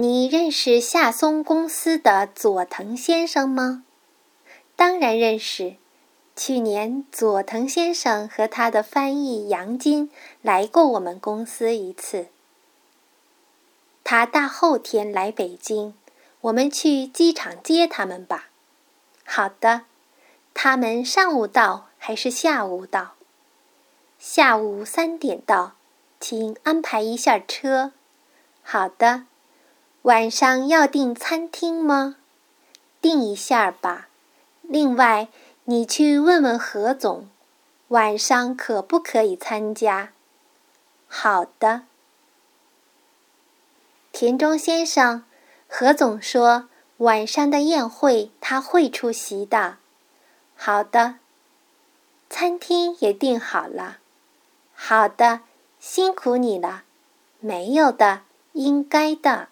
你认识夏松公司的佐藤先生吗？当然认识。去年佐藤先生和他的翻译杨金来过我们公司一次。他大后天来北京，我们去机场接他们吧。好的。他们上午到还是下午到？下午3点到，请安排一下车。好的。晚上要订餐厅吗？订一下吧。另外，你去问问何总，晚上可不可以参加？好的。田中先生，何总说晚上的宴会他会出席的。好的。餐厅也订好了。好的，辛苦你了。没有的，应该的。